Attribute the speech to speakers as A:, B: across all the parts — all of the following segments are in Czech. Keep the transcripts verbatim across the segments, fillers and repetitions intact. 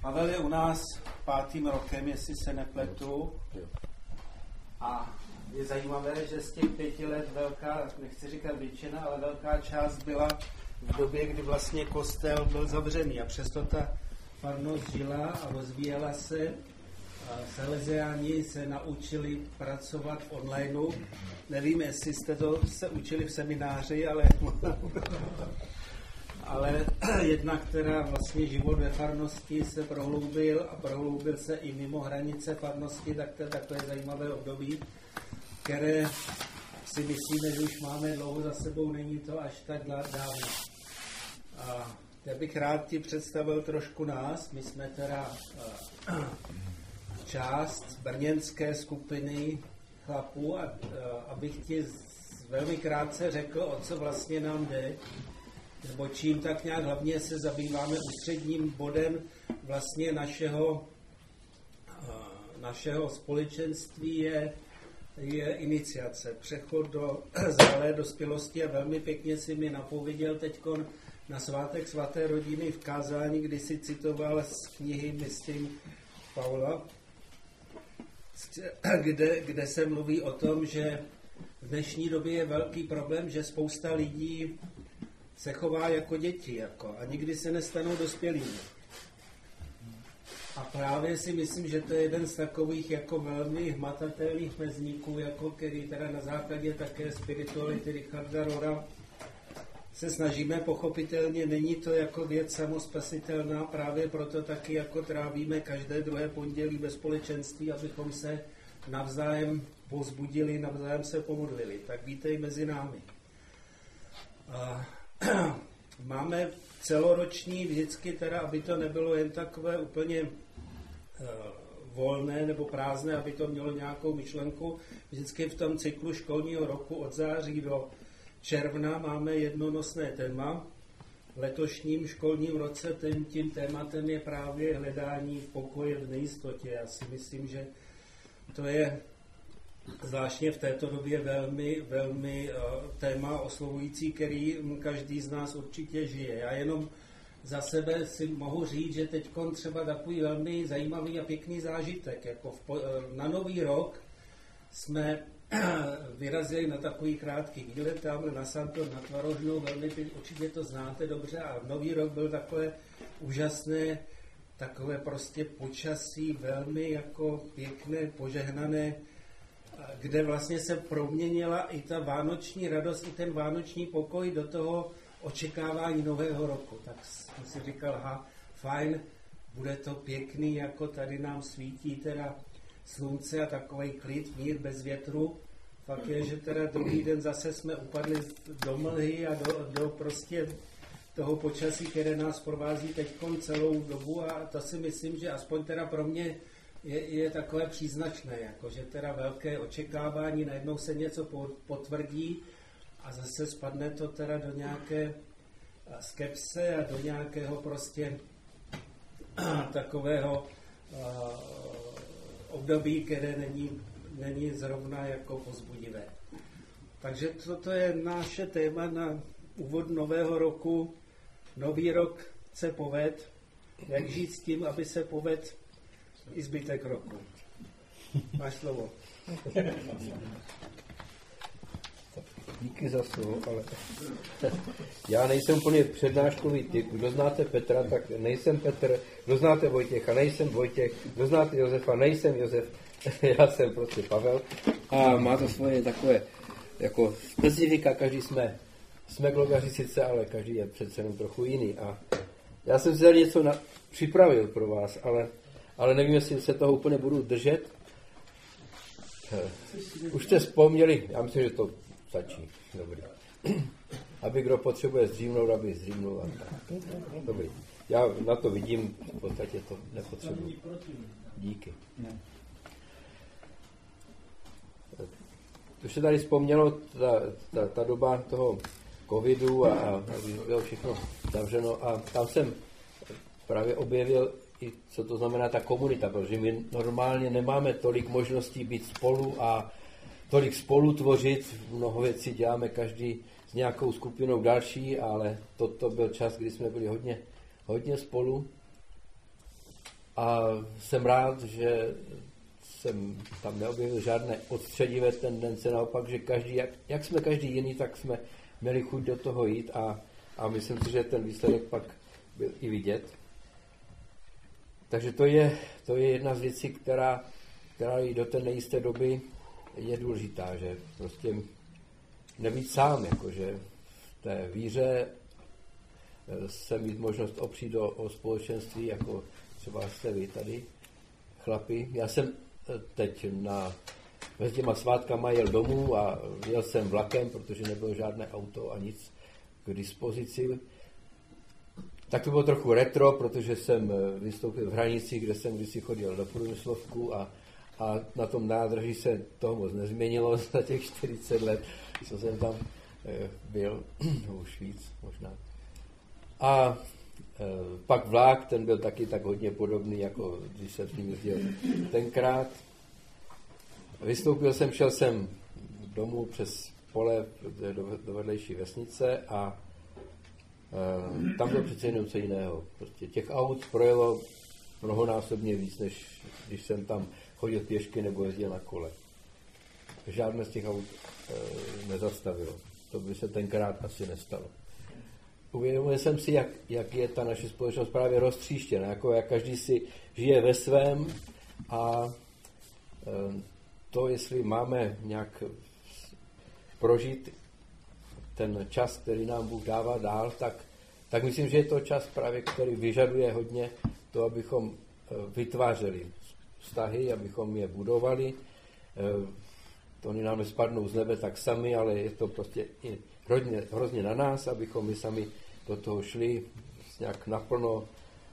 A: Pavel je u nás pátým rokem, jestli se nepletu. A je zajímavé, že z těch pěti let velká, nechci říkat většina, ale velká část byla v době, kdy vlastně kostel byl zavřený. A přesto ta farnost žila a rozvíjela se. Salesiáni se naučili pracovat v onlineu. Nevím, jestli jste to se učili v semináři, ale, ale jedna, která vlastně život ve farnosti se prohloubil a prohloubil se i mimo hranice farnosti, tak to je takové zajímavé období, které si myslíme, že už máme dlouho za sebou, není to až tak dávno. A já bych rád ti představil trošku nás. My jsme teda uh, část brněnské skupiny chlapů, a, abych ti velmi krátce řekl, o co vlastně nám jde, nebo čím tak nějak hlavně se zabýváme. Ústředním bodem vlastně našeho, našeho společenství je, je iniciace, přechod do zralé dospělosti, a velmi pěkně si mi napověděl teďkon na svátek svaté rodiny v kázání, kdy si citoval z knihy, myslím, Paula, Kde, kde se mluví o tom, že v dnešní době je velký problém, že spousta lidí se chová jako děti jako, a nikdy se nestanou dospělými. A právě si myslím, že to je jeden z takových jako velmi hmatatelných mezníků, jako který teda na základě také spirituality Richarda Rohra se snažíme pochopitelně, není to jako věc samospasitelná, právě proto taky jako trávíme každé druhé pondělí ve společenství, abychom se navzájem povzbudili, navzájem se pomodlili. Tak vítej mezi námi. A máme celoroční vždycky teda, aby to nebylo jen takové úplně uh, volné nebo prázdné, aby to mělo nějakou myšlenku. Vždycky v tom cyklu školního roku od září do června máme jednonosné téma. V letošním školním roce tím, tím tématem je právě hledání pokoje v nejistotě. Já si myslím, že to je zvláštně v této době velmi, velmi uh, téma oslovující, který každý z nás určitě žije. Já jenom za sebe si mohu říct, že teď třeba takový velmi zajímavý a pěkný zážitek. Jako v, uh, na Nový rok jsme vyrazili na takový krátký výlet tamhle na Santo, na Tvarožnou, velmi určitě to znáte dobře, a Nový rok byl takové úžasné, takové prostě počasí, velmi jako pěkné, požehnané, kde vlastně se proměnila i ta vánoční radost, i ten vánoční pokoj do toho očekávání nového roku. Tak jsem si říkal, aha, fajn, bude to pěkný, jako tady nám svítí teda slunce a takovej klid, mír bez větru. Fakt je, že teda druhý den zase jsme upadli do mlhy a do, do prostě toho počasí, které nás provází teďkon celou dobu, a to si myslím, že aspoň teda pro mě je, je takové příznačné, jako že teda velké očekávání, najednou se něco potvrdí a zase spadne to teda do nějaké skepse a do nějakého prostě takového období, které není, není zrovna jako povzbudivé. Takže toto je naše téma na úvod nového roku. Nový rok se poved. Jak žít s tím, aby se poved i zbytek roku? Máš slovo.
B: Díky za slovo, ale já nejsem úplně přednáškový typ. Kdo znáte Petra, tak nejsem Petr. Kdo znáte Vojtěcha, nejsem Vojtěch. Kdo znáte Josefa, nejsem Josef. Já jsem prostě Pavel. A má to svoje takové jako specifika, každý jsme, jsme glogaři sice, ale každý je přece jenom trochu jiný. A já jsem si tady něco na, připravil pro vás, ale, ale nevím, jestli se toho úplně budu držet. Už jste vzpomněli, já myslím, že to stačí. Dobrý. Aby kdo potřebuje zdřímnout, aby zdřímnul. Dobrý. Já na to vidím, v podstatě to nepotřebuji. Díky. Už se tady vzpomnělo ta, ta, ta doba toho covidu a, a bylo všechno zavřeno, a tam jsem právě objevil i co to znamená ta komunita, protože my normálně nemáme tolik možností být spolu a tolik spolu tvořit, mnoho věcí děláme každý s nějakou skupinou další, ale toto byl čas, kdy jsme byli hodně, hodně spolu. a jsem rád, že jsem tam neobjevil žádné odstředivé tendence, naopak, že každý, jak, jak jsme každý jiný, tak jsme měli chuť do toho jít a, a myslím si, že ten výsledek pak byl i vidět. Takže to je, to je jedna z věcí, která, která i do té nejisté doby je důležitá, že prostě nebýt sám, jakože v té víře se mít možnost opřít o, o společenství, jako třeba jste vy tady, chlapi. Já jsem teď na, mezi těma svátkama jel domů a jel jsem vlakem, protože nebylo žádné auto a nic k dispozici. Tak to bylo trochu retro, protože jsem vystoupil v Hranicích, kde jsem kdysi chodil do průmyslovku a, a na tom nádraží se toho moc nezměnilo za těch čtyřicet let, co jsem tam byl, už víc možná. A e, pak vlak, ten byl taky tak hodně podobný, jako když jsem s ním jezdil tenkrát. Vystoupil jsem, šel jsem domů přes pole do, do vedlejší vesnice a e, tam bylo přece jenom co jiného. Prostě těch aut projelo mnohonásobně víc, než když jsem tam chodil pěšky nebo jezdil na kole. Žádné z těch aut e, nezastavilo. To by se tenkrát asi nestalo. Uvědomil jsem si, jak, jak je ta naše společnost právě roztříštěna, jako jak každý si žije ve svém a e, to, jestli máme nějak prožít ten čas, který nám Bůh dává dál, tak, tak myslím, že je to čas právě, který vyžaduje hodně to, abychom vytvářeli vztahy, abychom je budovali. E, to oni nám nespadnou z nebe tak sami, ale je to prostě i hrozně, hrozně na nás, abychom my sami do toho šli nějak naplno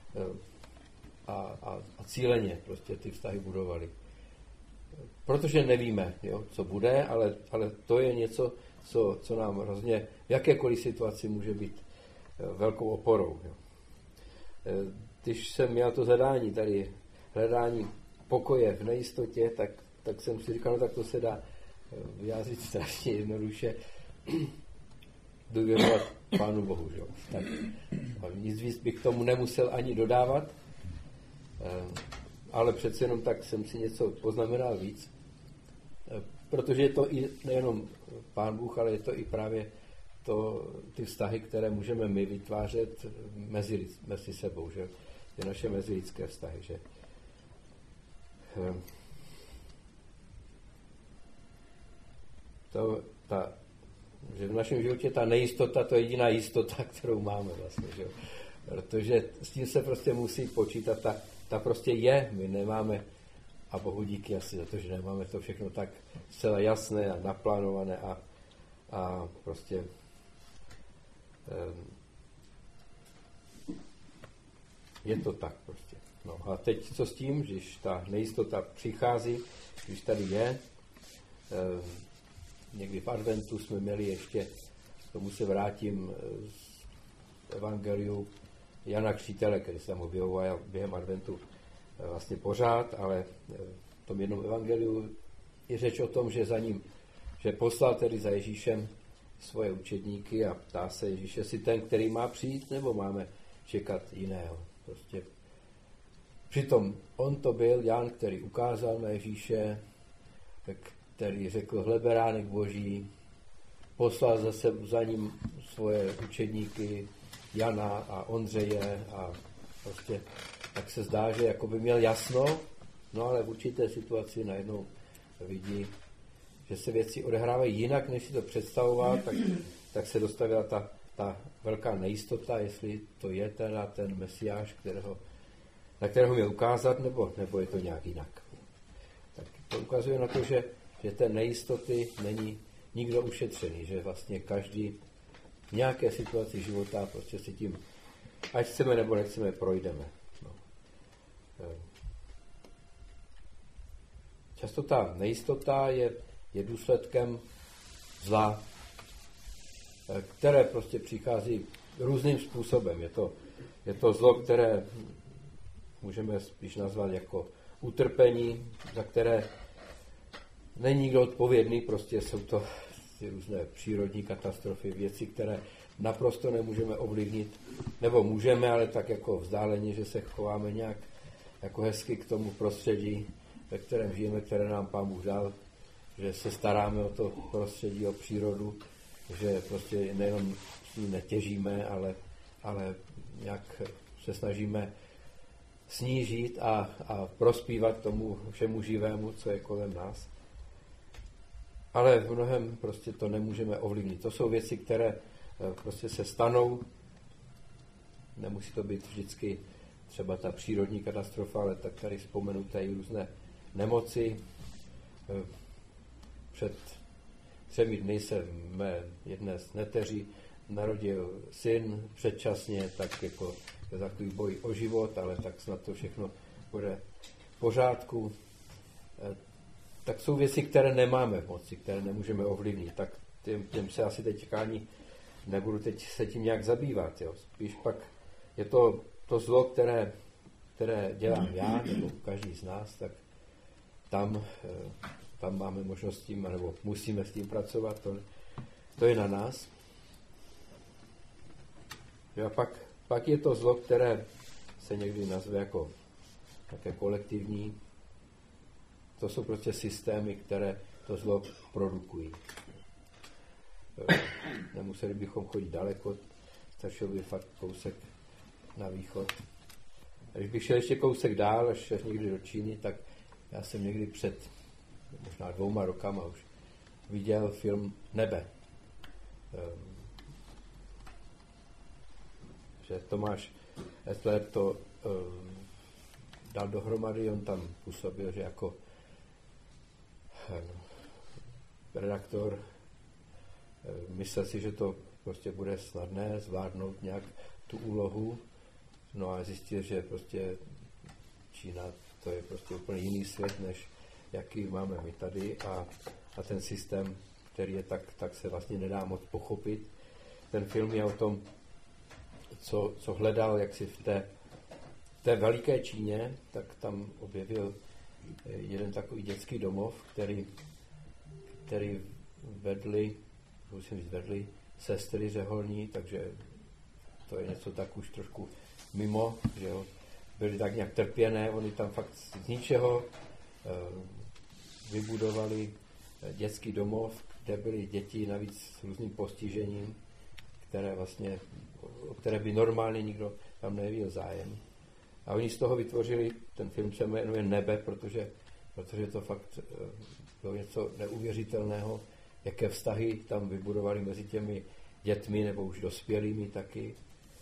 B: a, a, a cíleně prostě ty vztahy budovali. Protože nevíme, jo, co bude, ale, ale to je něco, co, co nám hrozně v jakékoliv situaci může být velkou oporou. Jo. Když jsem měl to zadání tady, hledání pokoje v nejistotě, tak, tak jsem si říkal, no tak to se dá vyjádřit strašně jednoduše. Důvěřovat Pánu Bohu. Že? Tak, nic víc bych k tomu nemusel ani dodávat, ale přece jenom tak jsem si něco poznamenal víc, protože je to i nejenom Pán Bůh, ale je to i právě to, ty vztahy, které můžeme my vytvářet mezi, mezi sebou, že? Ty naše mezilidské vztahy. Že? To, ta že v našem životě ta nejistota, to je jediná jistota, kterou máme vlastně, že? Protože s tím se prostě musí počítat, ta, ta prostě je, my nemáme, a Bohu díky asi za to, že nemáme to všechno tak zcela jasné a naplánované a, a prostě um, je to tak prostě. No a teď co s tím, když ta nejistota přichází, když tady je, um, někdy v adventu jsme měli ještě, k tomu se vrátím z evangeliu Jana Křtitele, který se tam objevoval během adventu vlastně pořád, ale v tom jednom evangeliu je řeč o tom, že za ním, že poslal tedy za Ježíšem svoje učedníky a ptá se Ježíš, jestli ten, který má přijít, nebo máme čekat jiného. Prostě. Přitom on to byl Jan, který ukázal na Ježíše, tak který řekl, hle beránek Boží, poslal zase za ním svoje učedníky Jana a Ondřeje a prostě tak se zdá, že jako by měl jasno, no ale v určité situaci najednou vidí, že se věci odehrávají jinak, než si to představoval, tak, tak se dostavila ta, ta velká nejistota, jestli to je teda ten Mesiáš, kterého, na kterého měl ukázat, nebo, nebo je to nějak jinak. Tak to ukazuje na to, že že té nejistoty není nikdo ušetřený, že vlastně každý v nějaké situaci života prostě si tím, ať chceme nebo nechceme, projdeme. No. Často ta nejistota je, je důsledkem zla, které prostě přichází různým způsobem. Je to, je to zlo, které můžeme spíš nazvat jako utrpení, za které není nikdo odpovědný, prostě jsou to ty různé přírodní katastrofy, věci, které naprosto nemůžeme ovlivnit, nebo můžeme, ale tak jako vzdáleně, že se chováme nějak jako hezky k tomu prostředí, ve kterém žijeme, které nám Pán Bůh dal, že se staráme o to prostředí, o přírodu, že prostě nejenom s ní netěžíme, ale, ale nějak se snažíme snížit a, a prospívat tomu všemu živému, co je kolem nás. Ale v mnohem prostě to nemůžeme ovlivnit. To jsou věci, které prostě se stanou. Nemusí to být vždycky třeba ta přírodní katastrofa, ale tak tady vzpomenuté i různé nemoci. Před třemi dny se v mé jedné z neteří narodil syn předčasně, tak jako je takový boj o život, ale tak snad to všechno bude v pořádku. Tak jsou věci, které nemáme v moci, které nemůžeme ovlivnit. Tak těm, těm se asi teď ani nebudu teď se tím nějak zabývat. Jo. Spíš pak je to, to zlo, které, které dělám já, nebo každý z nás, tak tam, tam máme možnost s tím, nebo musíme s tím pracovat, to, to je na nás. A pak, pak je to zlo, které se někdy nazve jako také kolektivní. To jsou prostě systémy, které to zlo produkují. Nemuseli bychom chodit daleko, stačilo by fakt kousek na východ. A když bych šel ještě kousek dál, až někdy do Číny, tak já jsem někdy před možná dvouma rokama už viděl film Nebe. Že Tomáš Etler to dal dohromady, on tam působil, že jako redaktor myslel si, že to prostě bude snadné zvládnout nějak tu úlohu, no a zjistil, že prostě Čína to je prostě úplně jiný svět, než jaký máme my tady a, a ten systém, který je tak, tak se vlastně nedá moc pochopit. Ten film je o tom, co, co hledal jaksi v té, v té veliké Číně, tak tam objevil jeden takový dětský domov, který, který vedli, musím říct, vedli sestry řeholní, takže to je něco tak už trošku mimo, že jo. Byli tak nějak trpěné, oni tam fakt z ničeho e, vybudovali dětský domov, kde byly děti navíc s různým postižením, které vlastně, o které by normálně nikdo tam nevěděl zájem. A oni z toho vytvořili, ten film se jmenuje Nebe, protože, protože to fakt bylo něco neuvěřitelného, jaké vztahy tam vybudovali mezi těmi dětmi nebo už dospělými taky.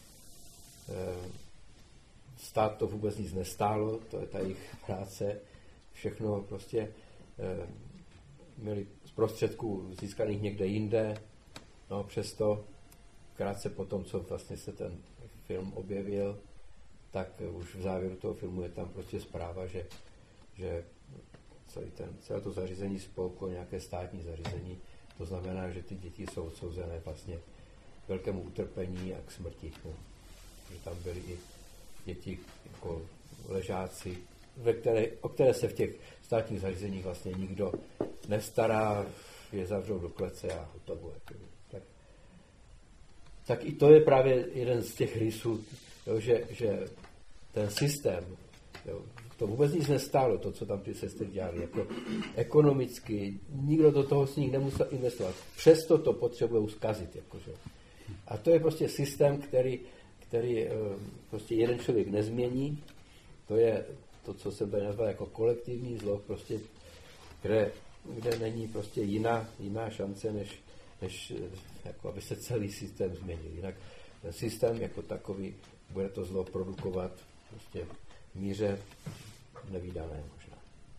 B: Stát to vůbec nic nestálo, to je ta jejich práce, všechno prostě měli z prostředků získaných někde jinde, no přesto krátce po tom, co vlastně se ten film objevil, tak už v závěru toho filmu je tam prostě zpráva, že, že celý ten, celé to zařízení spolklo nějaké státní zařízení, to znamená, že ty děti jsou odsouzené vlastně k velkému utrpení a k smrti. No. Že tam byly i děti jako ležáci, ve které, o které se v těch státních zařízeních vlastně nikdo nestará, je zavřou do klece a hotovo. Tak, tak i to je právě jeden z těch rysů, jo, že, že ten systém, jo, to vůbec nic nestálo, to, co tam ty sestry dělali, jako ekonomicky, nikdo do toho s nich nemusel investovat. Přesto to potřebují zkazit. Jakože. A to je prostě systém, který, který prostě jeden člověk nezmění, to je to, co jsem tady nazval jako kolektivní zlo, prostě, kde, kde není prostě jiná, jiná šance, než, než jako aby se celý systém změnil. Jinak ten systém jako takový bude to zlo produkovat prostě v míře nevídané možná.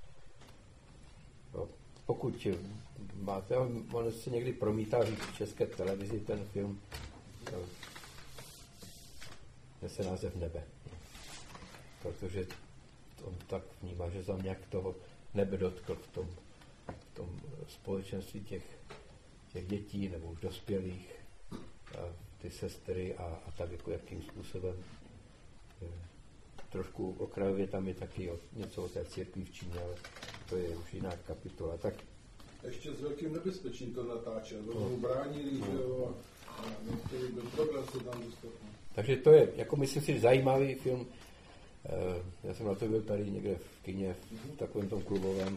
B: No, pokud máte, on se někdy promítá v české televizi ten film, nese název Nebe. Protože on tak vnímá, že za nějak toho nebe dotkl v tom, v tom společenství těch, těch dětí nebo už dospělých, a ty sestry a, a tak jako jakým způsobem. Trošku okrajově tam je taky o, něco o té církvi v Číně, ale to je už jiná kapitola. Tak
C: ještě s velkým nebezpečím to natáče, to no. bránili, no. že jo, a některý byl problém se tam dostat.
B: Takže to je, jako myslím si, zajímavý film, Já jsem na to byl tady někde v kině, v takovém tom klubovém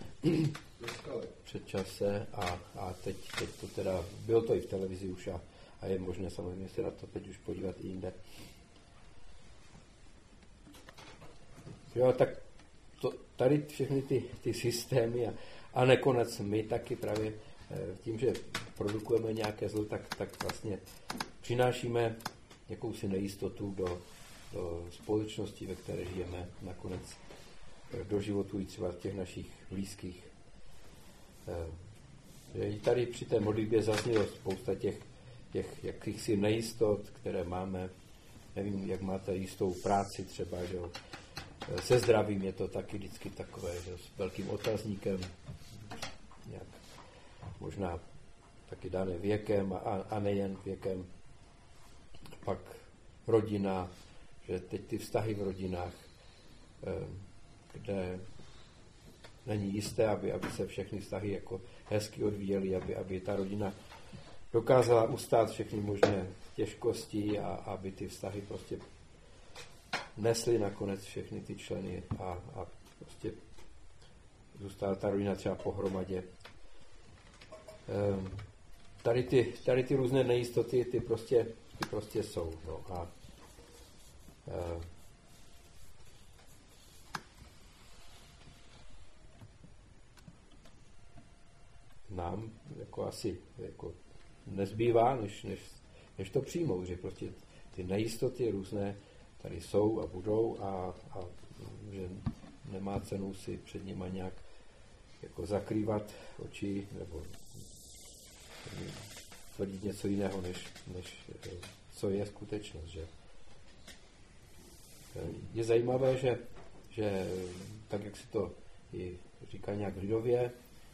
B: před čase a, a teď, teď to teda, bylo to i v televizi už a, a je možné samozřejmě se na to teď už podívat i jinde. Jo, tak to, tady všechny ty, ty systémy a, a nakonec my taky právě tím, že produkujeme nějaké zlo, tak, tak vlastně přinášíme jakousi nejistotu do, do společnosti, ve které žijeme, nakonec do životů i třeba těch našich blízkých. I tady při té modlitbě zaznělo spousta těch, těch jakýchsi nejistot, které máme. Nevím, jak máte jistou práci třeba, že jo. Se zdravím je to taky vždycky takové, že s velkým otazníkem, nějak možná taky dané věkem a, a nejen věkem. Pak rodina, že teď ty vztahy v rodinách, kde není jisté, aby, aby se všechny vztahy jako hezky odvíjely, aby, aby ta rodina dokázala ustát všechny možné těžkosti a aby ty vztahy prostě nesly nakonec všechny ty členy a, a prostě zůstala ta rodina třeba pohromadě. Ehm, tady, ty, tady ty různé nejistoty, ty prostě, ty prostě jsou. No a ehm, nám jako asi jako nezbývá, než, než, než to přijmout, že prostě ty nejistoty různé tady jsou a budou a, a že nemá cenu si před nima nějak jako zakrývat oči nebo tvrdit něco jiného, než, než co je skutečnost. Že? Je zajímavé, že, že tak, jak si to i říká nějak lidově,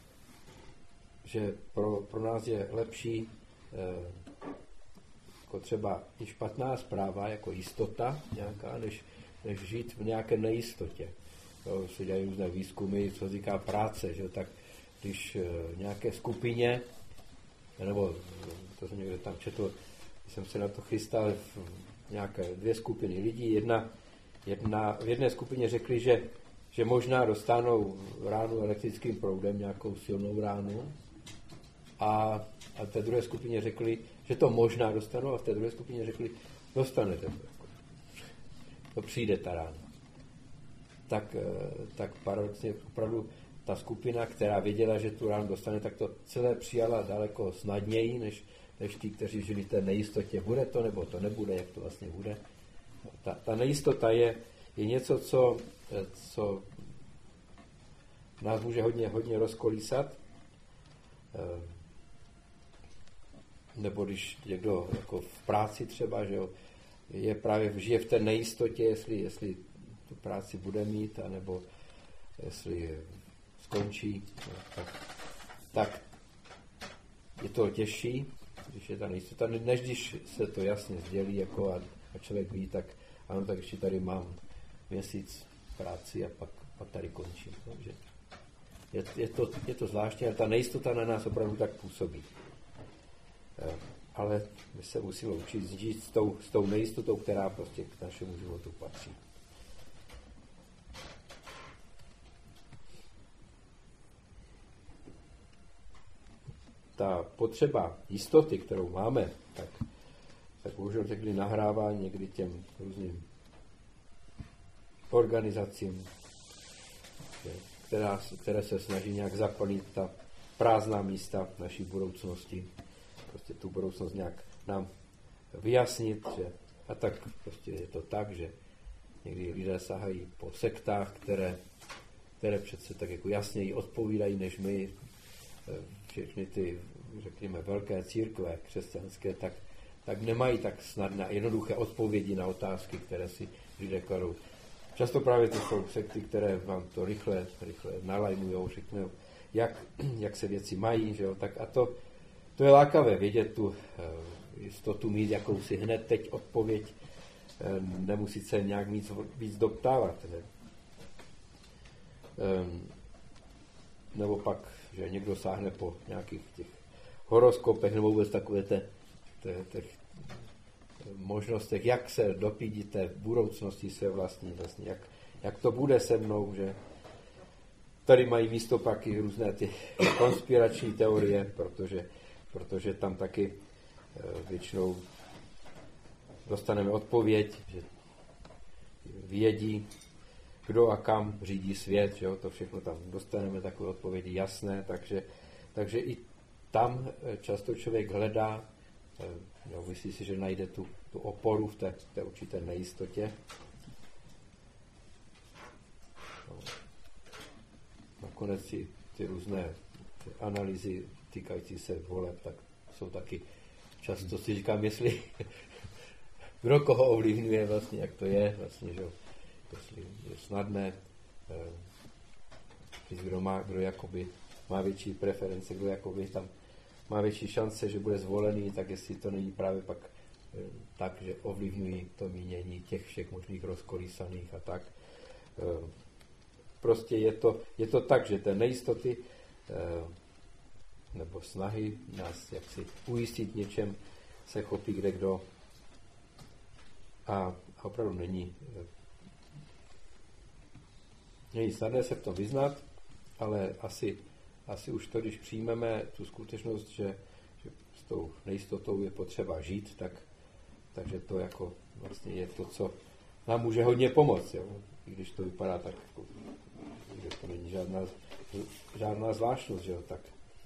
B: že pro, pro nás je lepší eh, jako třeba i špatná zpráva, jako jistota nějaká, než, než žít v nějaké nejistotě. Jo, se dělají různé výzkumy, co říká práce, že tak když eh, nějaké skupině, nebo to jsem někde tam četl, jsem se na to chystal, v nějaké dvě skupiny lidí, jedna, jedna v jedné skupině řekli, že, že možná dostanou ránu elektrickým proudem, nějakou silnou ránu, a, a v té druhé skupině řekli, že to možná dostanou, a v té druhé skupině řekli, dostanete to. To přijde ta rána. Tak, tak paradoxně opravdu ta skupina, která věděla, že tu ránu dostane, tak to celé přijala daleko snadněji, než, než ti, kteří žili v té nejistotě. Bude to, nebo to nebude, jak to vlastně bude. Ta, ta nejistota je, je něco, co, co nás může hodně, hodně rozkolísat. Nebo když někdo jako v práci třeba, že jo, je právě žije v té nejistotě, jestli, jestli tu práci bude mít, anebo jestli skončí, no, tak, tak je to těžší, když je ta nejistota, než když se to jasně sdělí jako a, a člověk ví, tak ano, tak ještě tady mám měsíc práci a pak, pak tady končím. Takže je, je, to, je to zvláštní, ale ta nejistota na nás opravdu tak působí. Ale my se musíme učit žít s tou, s tou nejistotou, která prostě k našemu životu patří. Ta potřeba jistoty, kterou máme, tak, tak bohužel řekli nahrává někdy těm různým organizacím, která, které se snaží nějak zaplnit ta prázdná místa v naší budoucnosti. Prostě tu budoucnost nějak nám vyjasnit, že a tak prostě je to tak, že někdy lidé sahají po sektách, které, které přece tak jako jasněji odpovídají, než my. Všechny ty, řekněme, velké církve křesťanské, tak, tak nemají tak snadné a jednoduché odpovědi na otázky, které si lidé kladou. Často právě to jsou sekty, které vám to rychle, rychle nalajmujou, řeknou, jak, jak se věci mají, že jo, tak a to To je lákavé vědět tu jistotu, mít jakousi hned teď odpověď, nemusí se nějak víc, víc doptávat. Ne? Nebo pak, že někdo sáhne po nějakých těch horoskopech, nebo vůbec takové te, te, te, možnostech, jak se dopídit té budoucnosti své vlastní, vlastně, jak, jak to bude se mnou, že tady mají místo pak i různé ty konspirační teorie, protože, protože tam taky většinou dostaneme odpověď, že vědí, kdo a kam řídí svět, že jo? To všechno tam dostaneme takové odpovědi jasné, takže, takže i tam často člověk hledá, jo, myslí si, že najde tu, tu oporu v té, té určité nejistotě. No. Nakonec ty, ty různé ty analýzy týkající se voleb, tak jsou taky často si říkám, jestli kdo koho ovlivňuje vlastně, jak to je, vlastně, že jestli je snadné, eh, kdo má, kdo jakoby má větší preference, kdo jakoby tam má větší šance, že bude zvolený, tak jestli to není právě pak eh, tak, že ovlivňují to mínění těch všech možných rozkolísaných a tak. Eh, prostě je to, je to tak, že té nejistoty eh, nebo snahy nás jaksi ujistit něčem se chopí kde kdo a opravdu není není snadné se v tom vyznat, ale asi, asi už to, když přijmeme tu skutečnost, že, že s tou nejistotou je potřeba žít, tak, takže to jako vlastně je to, co nám může hodně pomoct, jo? I když to vypadá tak, že to není žádná, žádná zvláštnost, že jo? Tak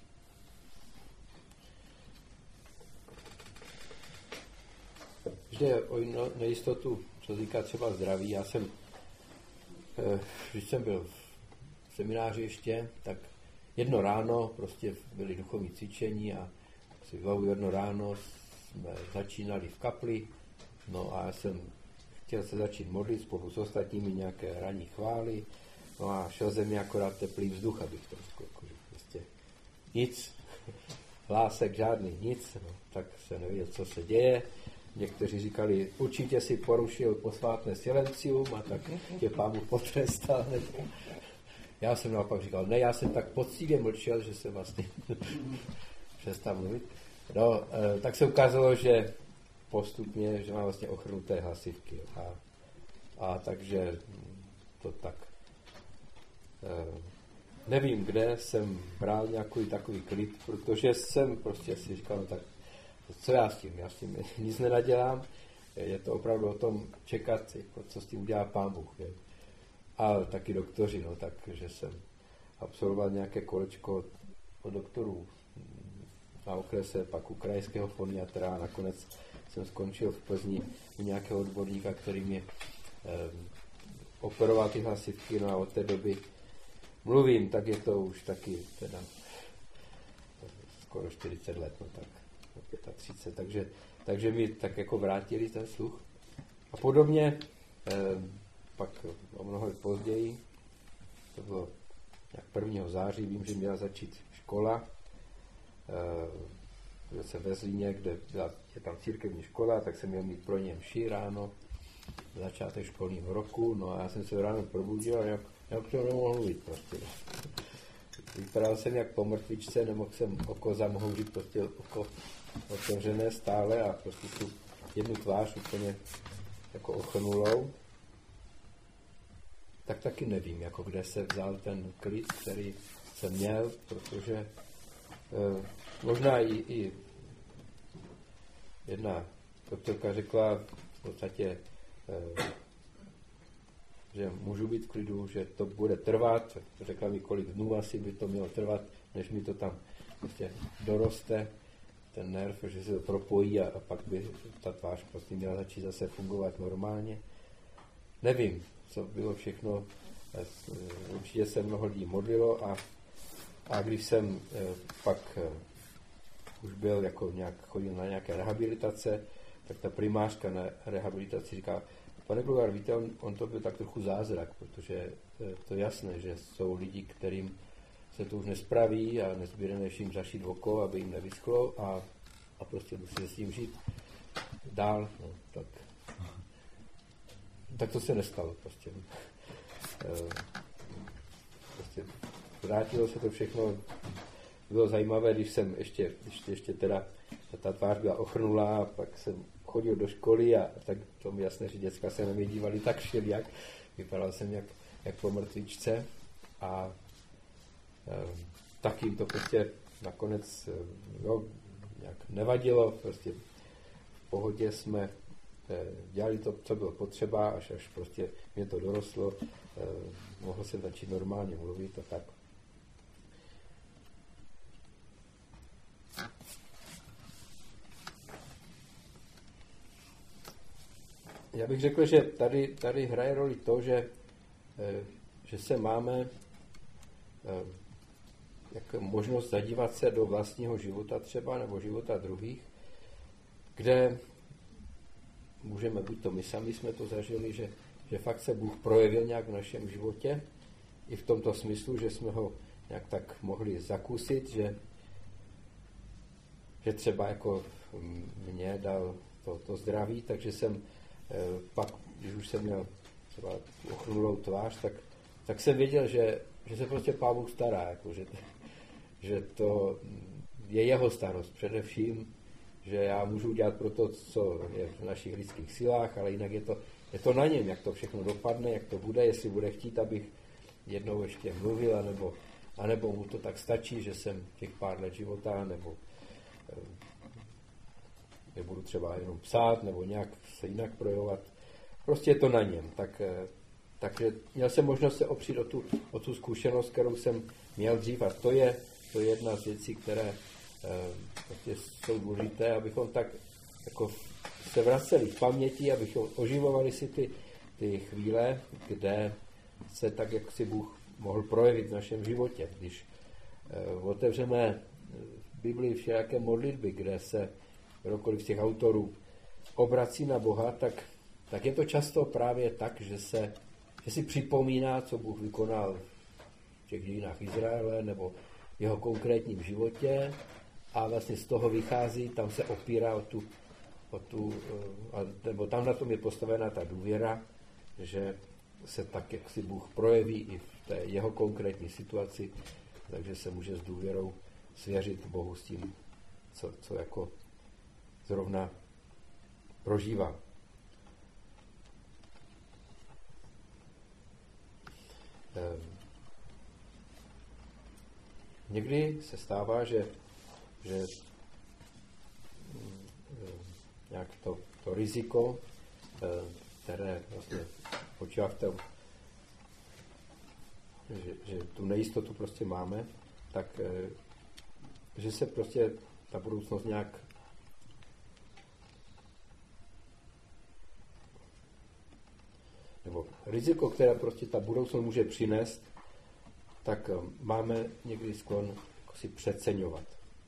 B: Vždy o nejistotu, co říká třeba zdraví. Já jsem, když jsem byl v semináři ještě, tak jedno ráno prostě byly duchovní cvičení a si vybavuji, jedno ráno jsme začínali v kapli, no a já jsem chtěl se začít modlit spolu s ostatními nějaké ranní chvály, no a šel ze mě akorát teplý vzduch, abych to řekl, prostě nic, hlásek žádný, nic, no, tak se nevěděl, co se děje. Někteří říkali, určitě si porušil posvátné silencium a tak tě Pán Bůh potrestal. Já jsem naopak říkal, ne, já jsem tak poctivě mlčel, že jsem vlastně přestal mluvit. No, e, tak se ukázalo, že postupně, že mám vlastně ochrnuté hlasivky. A, a takže to tak. E, nevím, kde jsem bral nějaký takový klid, protože jsem prostě si říkal, no tak co já s tím? Já s tím nic nenadělám. Je to opravdu o tom čekat, jako, co s tím udělá Pán Bůh. Je. A taky doktoři, no, takže jsem absolvoval nějaké kolečko od doktorů na okrese, pak u krajského foniatra a nakonec jsem skončil v Plzni u nějakého odborníka, který mě eh, operoval ty hlasivky, no a od té doby mluvím, tak je to už taky teda skoro čtyřicet let, no tak. třicet, takže, takže mi tak jako vrátili ten sluch. A podobně, eh, pak o mnoho let později, to bylo nějak prvního září, vím, že měla začít škola, eh, byl jsem ve Zlíně, kde byla, je tam církevní škola, tak jsem měl mít pro ně mši ráno, začátek školního roku, no a já jsem se ráno probudil a jak, jak to nemohl mluvit prostě. Vypadal jsem jak po mrtvičce, nemohl jsem oko zamhouřit, prostě oko otevřené stále a prostě tu jednu tvář úplně jako ochrnulou. Tak taky nevím, jako kde se vzal ten klid, který jsem měl, protože eh, možná i, i jedna doktorka řekla v podstatě, eh, že můžu být v klidu, že to bude trvat, řekla mi, kolik dnů asi by to mělo trvat, než mi to tam prostě doroste, ten nerv, že se to propojí a, a pak by ta tvář prostě měla začít zase fungovat normálně. Nevím, co bylo všechno, určitě se mnoho lidí modlilo a, a když jsem eh, pak eh, už byl jako nějak, chodil na nějaké rehabilitace, tak ta primářka na rehabilitaci říká, pane Glugár, víte, on, on to byl tak trochu zázrak, protože to je jasné, že jsou lidi, kterým se to už nespraví a nezběre než jim zašít oko, aby jim nevyschlo a, a prostě musí se s tím žít dál. No, tak, tak to se nestalo prostě. prostě. Vrátilo se to všechno. Bylo zajímavé, když jsem ještě, ještě, ještě teda ta tvář byla ochrnulá, pak jsem chodil do školy a tak to mi jasné, že děcka se na mě dívali tak všelijak. Vypadal jsem jak, jak po mrtvičce a e, tak jim to prostě nakonec no, nějak nevadilo. Prostě v pohodě jsme e, dělali to, co bylo potřeba, až až prostě mě to dorostlo. E, mohl jsem začít normálně mluvit a tak. Já bych řekl, že tady, tady hraje roli to, že, že se máme jako možnost zadívat se do vlastního života třeba, nebo života druhých, kde můžeme, buď to my sami jsme to zažili, že, že fakt se Bůh projevil nějak v našem životě, i v tomto smyslu, že jsme ho nějak tak mohli zakusit, že, že třeba jako mě dal to, to zdraví, takže jsem pak, když už jsem měl třeba ochrnulou tvář, tak, tak jsem věděl, že, že se prostě Pán Bůh stará, jako, že, že to je jeho starost především, že já můžu dělat pro to, co je v našich lidských silách, ale jinak je to, je to na něm, jak to všechno dopadne, jak to bude, jestli bude chtít, abych jednou ještě mluvil, anebo, anebo mu to tak stačí, že jsem těch pár let života, nebo nebudu třeba jenom psát, nebo nějak se jinak projevovat. Prostě je to na něm. Tak, takže měl jsem možnost se opřít o tu, o tu zkušenost, kterou jsem měl dřív. A to je, to je jedna z věcí, které prostě jsou důležité, abychom tak jako se vraceli v paměti, abychom oživovali si ty, ty chvíle, kde se tak, jak si Bůh mohl projevit v našem životě. Když otevřeme v Biblii všelijaké modlitby, kde se kdokoliv z těch autorů obrací na Boha, tak, tak je to často právě tak, že, se, že si připomíná, co Bůh vykonal v těch dějinách Izraele nebo v jeho konkrétním životě a vlastně z toho vychází, tam se opírá o tu, o tu nebo tam na tom je postavená ta důvěra, že se tak, jak si Bůh projeví i v té jeho konkrétní situaci, takže se může s důvěrou svěřit Bohu s tím, co, co jako zrovna prožívá. Ehm. Někdy se stává, že, že nějak to, to riziko, které vlastně počívá v tom, že, že tu nejistotu prostě máme, tak že se prostě ta budoucnost nějak nebo riziko, které prostě ta budoucnost může přinést, tak máme někdy sklon jako si přeceňovat.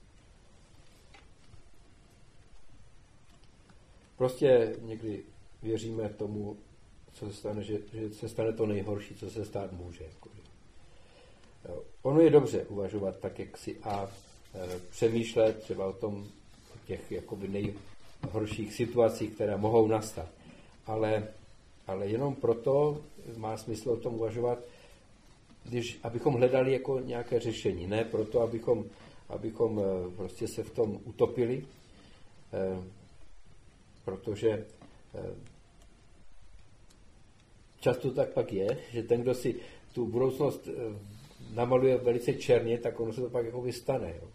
B: Prostě někdy věříme tomu, co se stane, že, že se stane to nejhorší, co se stát může. Jako. Ono je dobře uvažovat tak, jak si a e, přemýšlet třeba o tom, o těch jakoby nejhorších situacích, které mohou nastat. Ale, ale jenom proto má smysl o tom uvažovat, když, abychom hledali jako nějaké řešení. Ne proto, abychom, abychom e, prostě se v tom utopili, e, protože e, často tak pak je, že ten, kdo si tu budoucnost namaluje velice černě, tak ono se to pak jako vystane. Jo.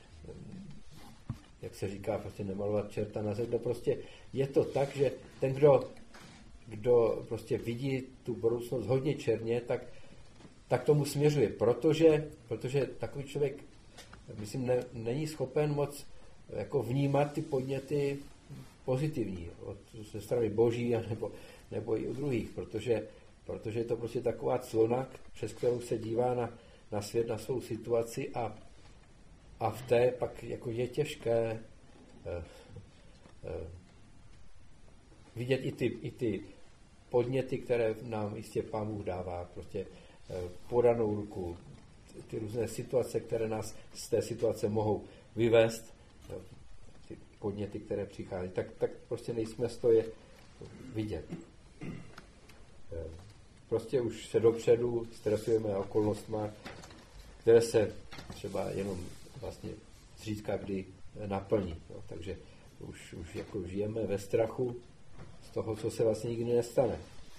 B: Jak se říká, prostě nemalovat čerta na zeď. No prostě je to tak, že ten, kdo, kdo prostě vidí tu budoucnost hodně černě, tak, tak tomu směřuje, protože, protože takový člověk, myslím, ne, není schopen moc jako vnímat ty podněty pozitivní od, ze strany Boží nebo, nebo i u druhých, protože protože je to prostě taková clona, přes kterou se dívá na, na svět, na svou situaci a, a v té pak jako je těžké eh, eh, vidět i ty, i ty podněty, které nám jistě Pán Bůh dává, prostě eh, podanou ruku, ty, ty různé situace, které nás z té situace mohou vyvést, eh, ty podněty, které přichází, tak, tak prostě nejsme z toho je vidět. Eh, Prostě už se dopředu stresujeme okolnostma, které se třeba jenom vlastně zřídka kdy naplní. Jo. Takže už, už jako žijeme ve strachu z toho, co se vlastně nikdy nestane.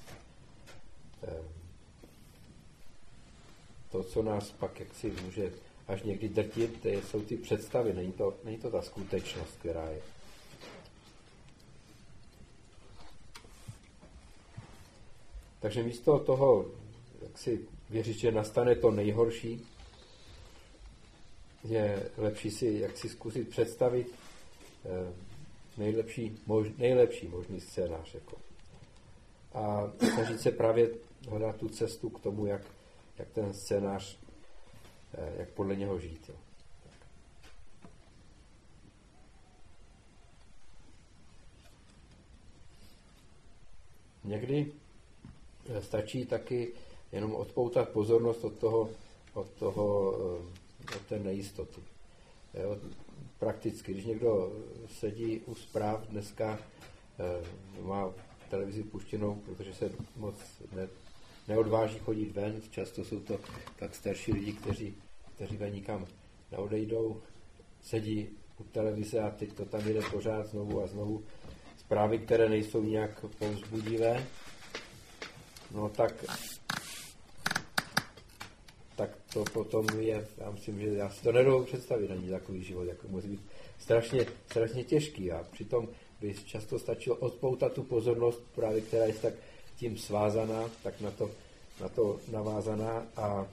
B: To, co nás pak jaksi může až někdy drtit, to jsou ty představy, není to, není to ta skutečnost, která je. Takže místo toho, jak si věřit, že nastane to nejhorší, je lepší si, jak si zkusit představit eh, nejlepší, mož, nejlepší možný scénář. Jako. A snažit se právě hledat tu cestu k tomu, jak, jak ten scénář, eh, jak podle něho žít. Jo. Někdy stačí taky jenom odpoutat pozornost od toho, od toho, od té nejistoty. Jo, prakticky, když někdo sedí u zpráv dneska, má televizi puštěnou, protože se moc ne, neodváží chodit ven, často jsou to tak starší lidi, kteří, kteří ven nikam neodejdou, sedí u televize a teď to tam jde pořád znovu a znovu. Zprávy, které nejsou nějak povzbudivé, no tak, tak to potom je, já myslím, že já si to nedovolím představit ani takový život, jako musí být strašně, strašně těžký a přitom by často stačilo odpoutat tu pozornost, právě která je tak tím svázaná, tak na to, na to navázaná a,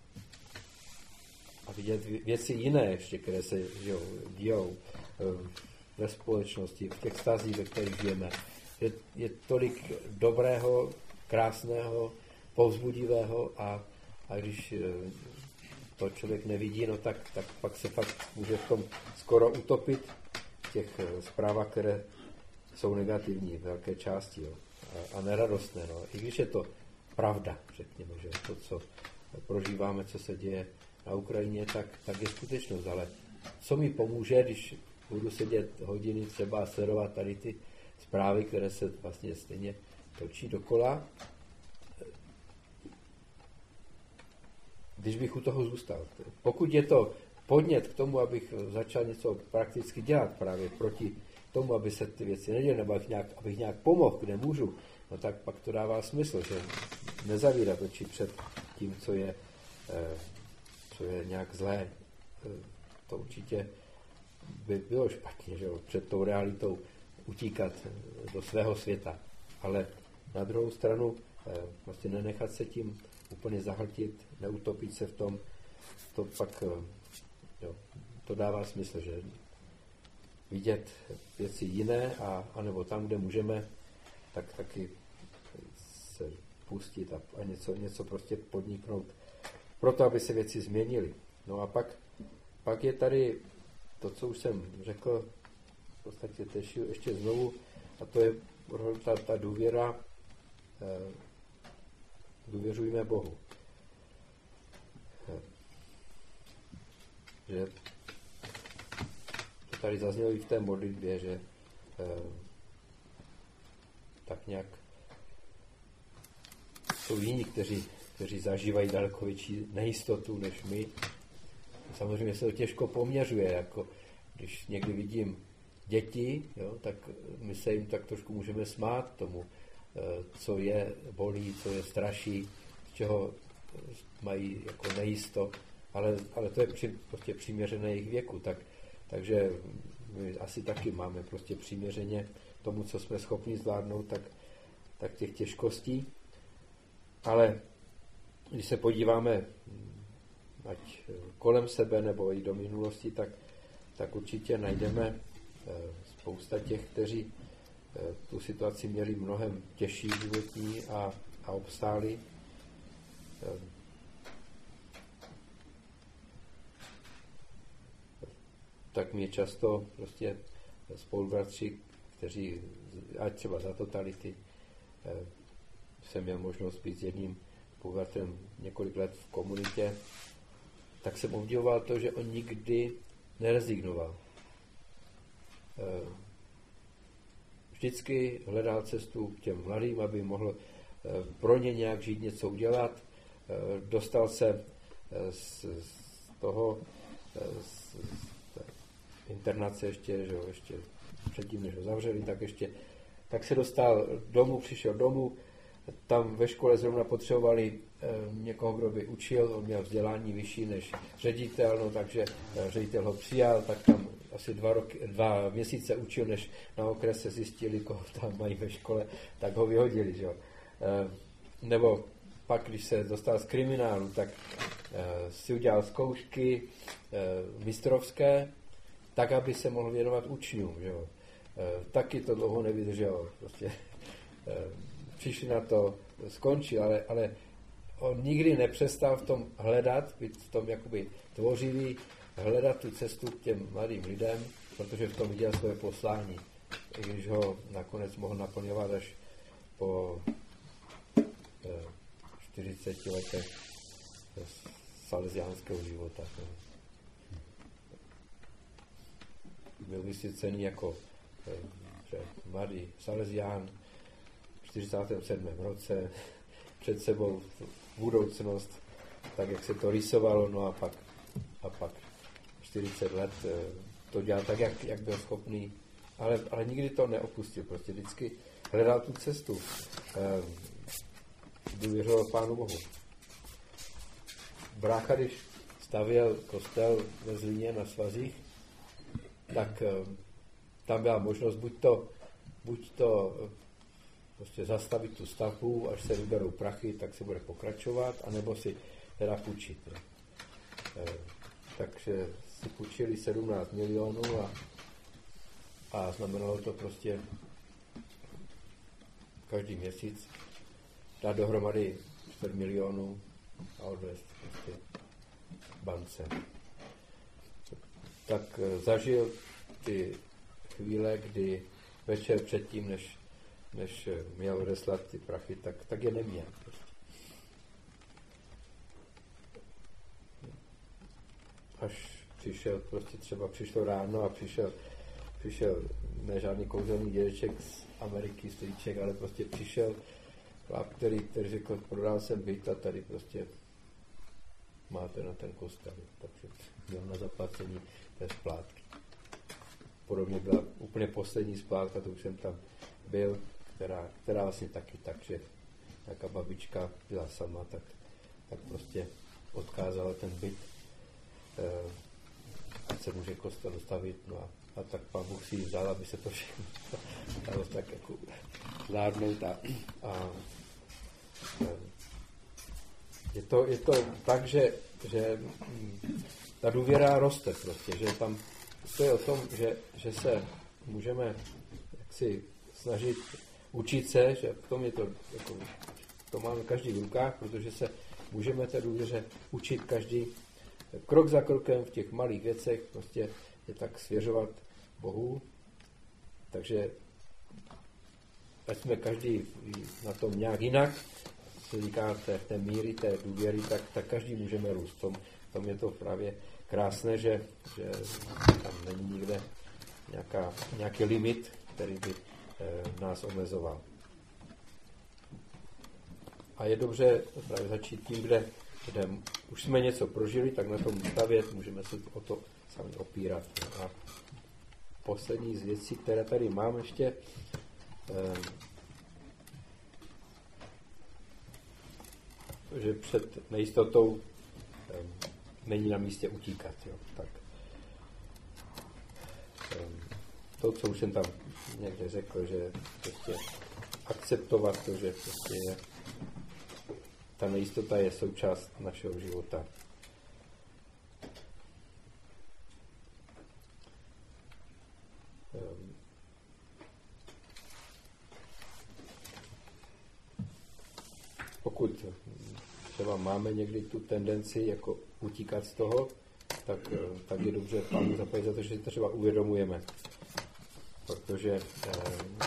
B: a vidět věci jiné ještě, které se jo, dějou ve společnosti, v těch stazích, ve kterých žijeme. Je, je tolik dobrého, krásného, povzbudivého a, a když to člověk nevidí, no tak, tak pak se fakt může v tom skoro utopit v těch zprávách, které jsou negativní v velké části jo, a, a neradostné. No. I když je to pravda, řekněme, že to, co prožíváme, co se děje na Ukrajině, tak, tak je skutečnost. Ale co mi pomůže, když budu sedět hodiny třeba a sledovat tady ty zprávy, které se vlastně stejně točí dokola, když bych u toho zůstal. Pokud je to podnět k tomu, abych začal něco prakticky dělat právě proti tomu, aby se ty věci neděly, nebo abych nějak, abych nějak pomohl, kde můžu, no tak pak to dává smysl, že nezavírat oči před tím, co je, co je nějak zlé. To určitě by bylo špatně, že jo, před tou realitou utíkat do svého světa. Ale na druhou stranu vlastně nenechat se tím úplně zahltit, neutopit se v tom, to pak jo, to dává smysl, že vidět věci jiné a anebo tam, kde můžeme, tak taky se pustit a, a něco, něco prostě podniknout proto, aby se věci změnily. No a pak, pak je tady to, co už jsem řekl, v podstatě tež ještě znovu, a to je ta, ta důvěra, eh, důvěřujme Bohu. Eh, že to tady zaznělo i v té modlitbě, že eh, tak nějak jsou jiní, kteří, kteří zažívají daleko větší nejistotu než my. Samozřejmě se to těžko poměřuje, jako když někdy vidím děti, jo, tak my se jim tak trošku můžeme smát tomu, co je bolí, co je straší, z čeho mají jako nejisto, ale, ale to je při, prostě přiměřené jejich věku, tak, takže my asi taky máme prostě přiměřeně tomu, co jsme schopni zvládnout, tak, tak těch těžkostí, ale když se podíváme ať kolem sebe nebo i do minulosti, tak, tak určitě najdeme spousta těch, kteří tu situaci měli mnohem těžší životní a, a obstáli. Tak mě často prostě spolubratři, kteří, ať třeba za totality, jsem měl možnost být s jedním spolubratrem několik let v komunitě, tak jsem obdivoval to, že on nikdy nerezignoval. Vždycky hledal cestu k těm mladým, aby mohl pro ně nějak žít, něco udělat. Dostal se z, z toho z, z internace ještě, že jo, ještě předtím, než ho zavřeli, tak ještě, tak se dostal domů, přišel domů, tam ve škole zrovna potřebovali e, někoho, kdo by učil, on měl vzdělání vyšší než ředitel, no, takže e, ředitel ho přijal, tak tam asi dva, roky, dva měsíce učil, než na okrese zjistili, koho tam mají ve škole, tak ho vyhodili. Že? E, nebo pak, když se dostal z kriminálu, tak e, si udělal zkoušky e, mistrovské, tak, aby se mohl věnovat učňům. Že? E, taky to dlouho nevydrželo. Prostě, e, přišli na to, skončil, ale, ale on nikdy nepřestal v tom hledat, být v tom jakoby tvořivý, hledat tu cestu k těm mladým lidem, protože v tom viděl svoje poslání, i když ho nakonec mohl naplňovat až po čtyřiceti letech salesiánského života. Byl vysvěcený jako mladý salesián v čtyřicátém sedmém roce, před sebou budoucnost, tak jak se to rýsovalo, no a pak, a pak čtyřicet let to dělal tak, jak, jak byl schopný, ale, ale nikdy to neopustil, prostě vždycky hledal tu cestu. Důvěřoval Pánu Bohu. Brácha, když stavěl kostel ve Zlíně na svazích, tak tam byla možnost buď to, buď to prostě zastavit tu stavbu, až se vyberou prachy, tak se bude pokračovat, anebo si teda půjčit. E, takže si půjčili sedmnáct milionů a, a znamenalo to prostě každý měsíc dát dohromady čtyři milionů a odvést prostě bance. Tak e, zažil ty chvíle, kdy večer předtím, než než měl odeslat ty prachy, tak, tak je neměl. Až přišel, prostě třeba přišlo ráno a přišel, přišel ne žádný kouzelný dědeček z Ameriky, strýček, ale prostě přišel chlap, který, který řekl, prodal jsem byt a tady prostě máte na ten kostel. Takže měl na zaplacení té splátky. Podobně byla úplně poslední splátka, to už jsem tam byl, která, která vlastně taky tak, že nějaká babička byla sama, tak, tak prostě odkázala ten byt, eh, ať se může kostel dostavit, no a, a tak Pán Bůh si ji vzal, aby se to všechno dalo tak jako zvládnout a, a eh, je, to, je to tak, že, že ta důvěra roste prostě, že tam to je o tom, že, že se můžeme jaksi snažit učit se, že v tom je to, jako, to máme každý v rukách, protože se můžeme té důvěře učit každý krok za krokem v těch malých věcech, prostě je tak svěřovat Bohu. Takže ať jsme každý na tom nějak jinak, se říká té, té míry, té důvěry, tak, tak každý můžeme růst. V tom, v tom je to právě krásné, že, že tam není nikde nějaká, nějaký limit, který by nás omezoval. A je dobře právě začít tím, kde, kde už jsme něco prožili, tak na tom stavět, můžeme se o to sami opírat. A poslední z věcí, které tady mám ještě, eh, že před nejistotou eh, není na místě utíkat. Jo. Tak, eh, to, co už jsem tam někde řekl, že prostě akceptovat to, že prostě je, ta nejistota je součást našeho života. Pokud třeba máme někdy tu tendenci jako utíkat z toho, tak, tak je dobře Pánu zaplatit za to, že si to třeba uvědomujeme. Protože eh,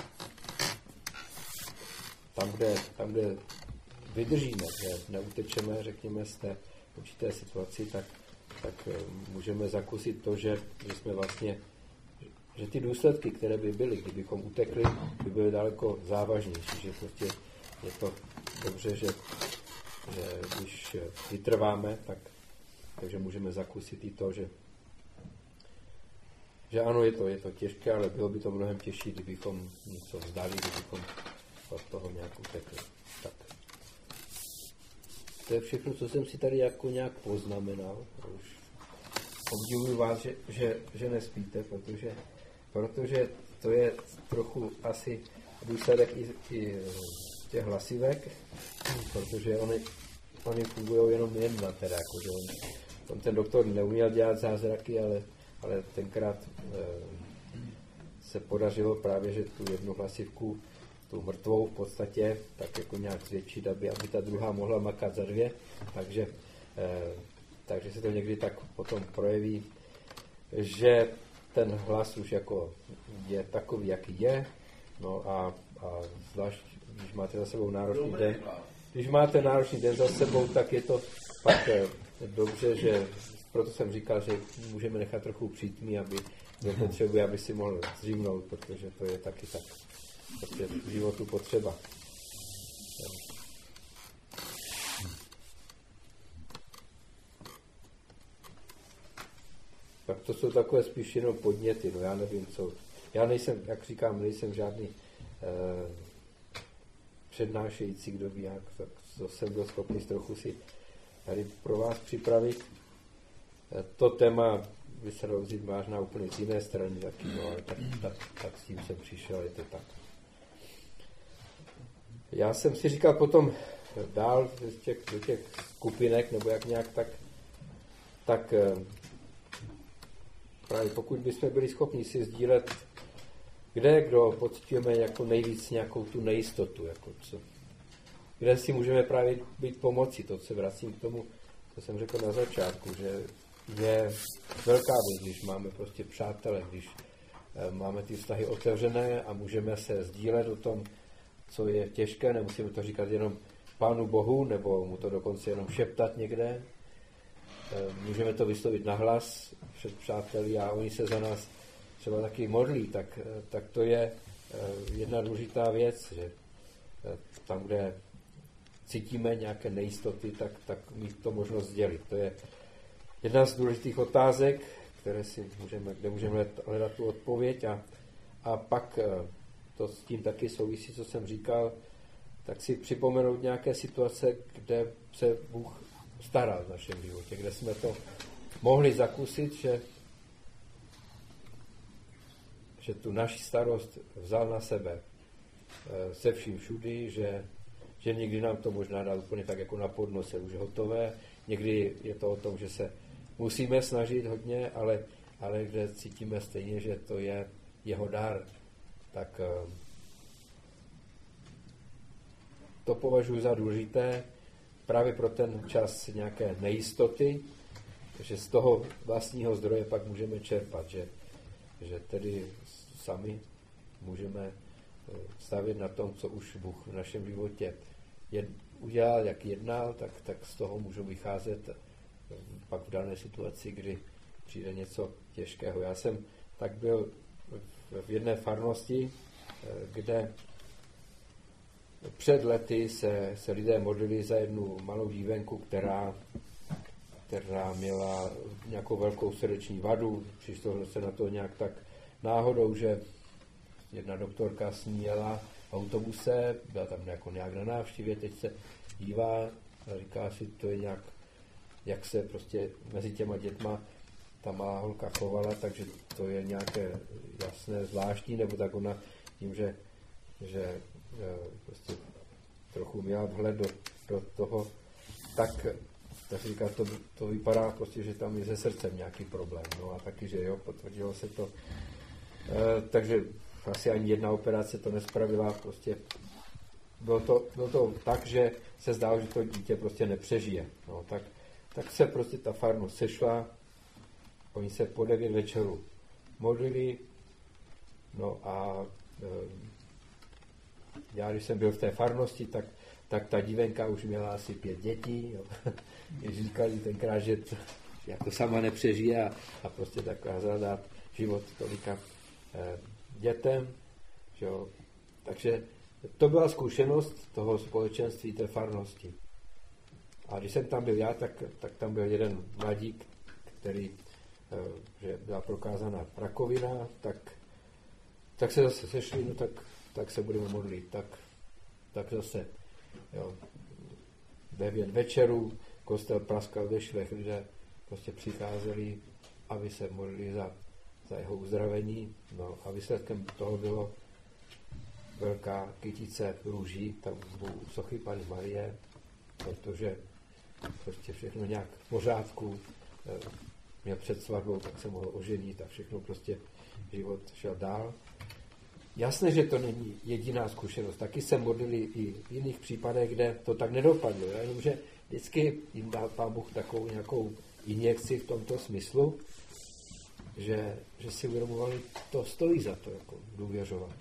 B: tam, kde, tam, kde vydržíme, že neutečeme, řekněme, z té určité situaci, tak, tak eh, můžeme zakusit to, že, že jsme vlastně, že ty důsledky, které by byly, kdybychom utekli, by byly daleko závažnější, že prostě je to dobře, že, že když vytrváme, tak, takže můžeme zakusit i to, že že ano, je to, je to těžké, ale bylo by to mnohem těžší, kdybychom něco vzdali, kdybychom od toho nějak utekli. Tak. To je všechno, co jsem si tady jako nějak poznamenal. Už obdivuji vás, že, že, že nespíte, protože, protože to je trochu asi důsledek i, i těch hlasivek, protože oni, oni fungují jenom jedna, teda, jakože on, on ten doktor neuměl dělat zázraky, ale, ale tenkrát e, se podařilo právě, že tu jednu hlasivku, tu mrtvou v podstatě, tak jako nějak zvětšit, aby, aby ta druhá mohla makat za dvě, takže, e, takže se to někdy tak potom projeví, že ten hlas už jako je takový, jaký je, no a, a zvlášť, když máte za sebou náročný den, když máte náročný den za sebou, tak je to pak e, dobře, že proto jsem říkal, že můžeme nechat trochu přítmí, aby kdo potřebuje, aby si mohl zdřímnout, protože to je taky tak prostě v životu potřeba. Tak to jsou takové spíš jenom podněty, no já nevím co. Já nejsem, jak říkám, nejsem žádný eh, přednášející, kdo ví jak, tak to jsem byl schopný trochu si tady pro vás připravit. Eh, to téma by se dalo vzít možná úplně z jiné strany taky, no, ale tak, tak, tak s tím jsem přišel, je to tak. Já jsem si říkal potom dál do těch, do těch skupinek, nebo jak nějak tak, tak eh, právě pokud bychom byli schopni si sdílet, kde kdo pocitujeme jako nejvíc nějakou tu nejistotu, jako co, kde si můžeme právě být pomoci, to se vracím k tomu, co jsem řekl na začátku, že je velká věc, když máme prostě přátele, když e, máme ty vztahy otevřené a můžeme se sdílet o tom, co je těžké, nemusíme to říkat jenom Pánu Bohu, nebo mu to dokonce jenom šeptat někde. E, můžeme to vyslovit nahlas před přáteli a oni se za nás třeba taky modlí, tak, tak to je e, jedna důležitá věc, že e, tam, kde cítíme nějaké nejistoty, tak, tak mít to možnost sdělit. To je jedna z důležitých otázek, které si můžeme, kde můžeme hledat tu odpověď a, a pak to s tím taky souvisí, co jsem říkal, tak si připomenout nějaké situace, kde se Bůh staral v našem životě, kde jsme to mohli zakusit, že, že tu naši starost vzal na sebe se vším všudy, že, že někdy nám to možná dá úplně tak jako na podnose, už je hotové, někdy je to o tom, že se musíme snažit hodně, ale, ale kde cítíme stejně, že to je jeho dar, tak to považuji za důležité právě pro ten čas nějaké nejistoty, že z toho vlastního zdroje pak můžeme čerpat, že, že tedy sami můžeme stavět na tom, co už Bůh v našem životě jed, udělal, jak jednal, tak, tak z toho můžou vycházet pak v dané situaci, kdy přijde něco těžkého. Já jsem tak byl v jedné farnosti, kde před lety se, se lidé modlili za jednu malou dívenku, která, která měla nějakou velkou srdeční vadu. Přišlo se na to nějak tak náhodou, že jedna doktorka s ní jela v autobuse, byla tam jako nějak na návštěvě, teď se dívá a říká si, to je nějak, jak se prostě mezi těma dětma ta malá holka chovala, takže to je nějaké jasné, zvláštní, nebo tak ona tím, že, že prostě trochu měla vhled do, do toho, tak, tak si říká, to, to vypadá prostě, že tam je se srdcem nějaký problém. No a taky, že jo, potvrdilo se to. E, takže asi ani jedna operace to nespravila, prostě bylo to, bylo to tak, že se zdálo, že to dítě prostě nepřežije. No, tak, tak se prostě ta farnost sešla, oni se po devět večeru modlili, no a e, já, když jsem byl v té farnosti, tak, tak ta dívenka už měla asi pět dětí, jo. Říkali tenkrát, že to jako sama nepřežije a, a prostě taková zadá život tolika e, dětem, jo. Takže to byla zkušenost toho společenství, té farnosti. A když jsem tam byl já, tak, tak tam byl jeden mladík, který že byla prokázaná rakovina, tak, tak se zase sešli, no tak, tak se budeme modlit, tak, tak zase jo, devět večerů, kostel praskal ve švech, lidé prostě přicházeli, aby se modlili za, za jeho uzdravení, no a výsledkem toho bylo velká kytice růží tam u sochy Panny Marie, protože prostě všechno nějak v pořádku, měl před svatbou, tak se mohl oženit a všechno prostě život šel dál. Jasné, že to není jediná zkušenost. Taky se modlili i v jiných případech, kde to tak nedopadlo. Jenomže vždycky jim dal Pán Bůh takovou nějakou injekci v tomto smyslu, že, že si uvědomovali, to stojí za to, jako důvěřovat.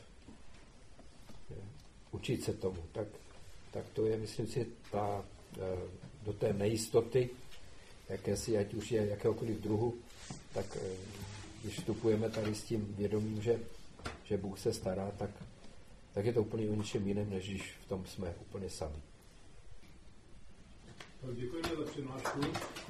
B: Učit se tomu. Tak, tak to je, myslím si, ta, do té nejistoty, jakési, ať už je jakéhokoliv druhu, tak když vstupujeme tady s tím vědomím, že, že Bůh se stará, tak, tak je to úplně o ničem jiném, než když v tom jsme úplně sami.
C: Děkujeme za přednášku.